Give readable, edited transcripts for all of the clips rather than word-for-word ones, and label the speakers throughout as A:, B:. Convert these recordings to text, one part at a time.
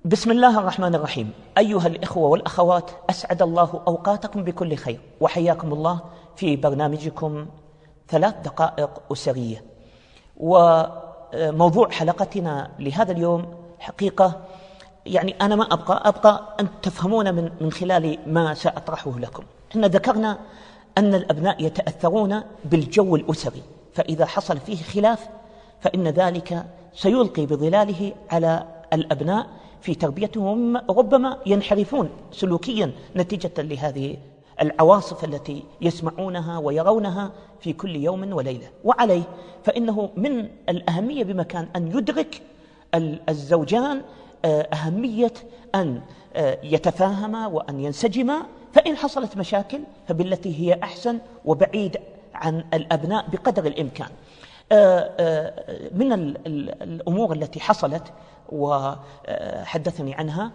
A: بسم الله الرحمن الرحيم. أيها الإخوة والأخوات، أسعد الله أوقاتكم بكل خير، وحياكم الله في برنامجكم 3 دقائق أسرية. وموضوع حلقتنا لهذا اليوم حقيقة أنا ما أبقى أن تفهمون من خلال ما سأطرحه لكم. إحنا ذكرنا أن الأبناء يتأثرون بالجو الأسري، فإذا حصل فيه خلاف فإن ذلك سيلقي بظلاله على الأبناء في تربيتهم، ربما ينحرفون سلوكيا نتيجة لهذه العواصف التي يسمعونها ويرونها في كل يوم وليلة. وعليه فإنه من الأهمية بمكان أن يدرك الزوجان أهمية أن يتفاهما وأن ينسجما، فإن حصلت مشاكل فبالتي هي أحسن وبعيد عن الأبناء بقدر الإمكان. من الأمور التي حصلت وحدثني عنها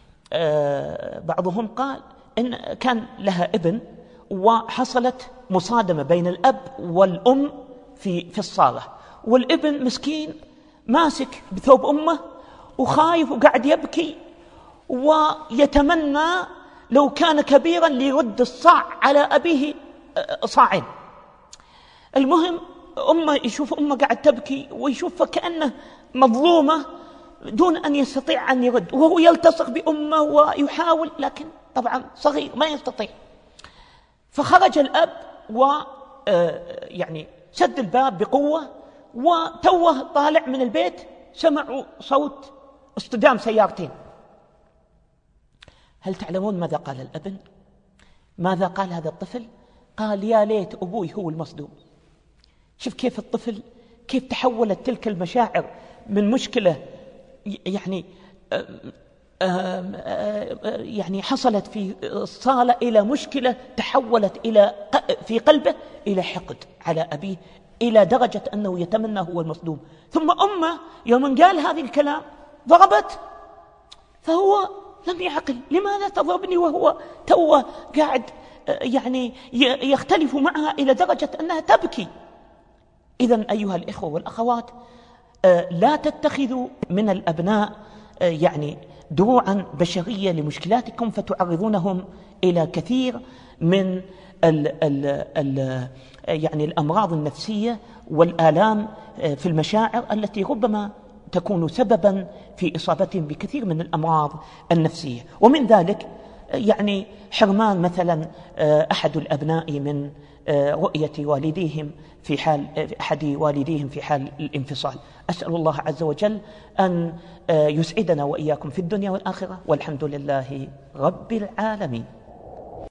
A: بعضهم قال إن كان لها ابن وحصلت مصادمة بين الأب والأم في الصالة، والابن مسكين ماسك بثوب أمه وخايف وقاعد يبكي ويتمنى لو كان كبيرا ليرد الصاع على أبيه صاعين. المهم يشوف أمه قاعد تبكي ويشوف كأنه مظلومة دون أن يستطيع أن يرد، وهو يلتصق بأمه ويحاول، لكن طبعا صغير ما يستطيع. فخرج الأب سد الباب بقوة، وتوه طالع من البيت سمعوا صوت اصطدام سيارتين. هل تعلمون ماذا قال الابن؟ ماذا قال هذا الطفل؟ قال: يا ليت أبوي هو المصدوم. شوف كيف الطفل، كيف تحولت تلك المشاعر من مشكلة حصلت في الصالة إلى مشكلة تحولت في قلبه إلى حقد على أبيه، إلى درجة أنه يتمنى هو المصدوم. ثم أمه يوم قال هذه الكلام ضربت، فهو لم يعقل. لماذا تضربني وهو توه قاعد يختلف معها إلى درجة أنها تبكي؟ إذن أيها الإخوة والأخوات، لا تتخذوا من الأبناء دروعا بشرية لمشكلاتكم فتعرضونهم إلى كثير من الأمراض النفسية والآلام في المشاعر التي ربما تكون سببا في إصابتهم بكثير من الأمراض النفسية. ومن ذلك حرمان مثلا أحد الأبناء من رؤية والديهم في حال أحد والديهم في حال الانفصال. أسأل الله عز وجل أن يسعدنا وإياكم في الدنيا والآخرة، والحمد لله رب العالمين.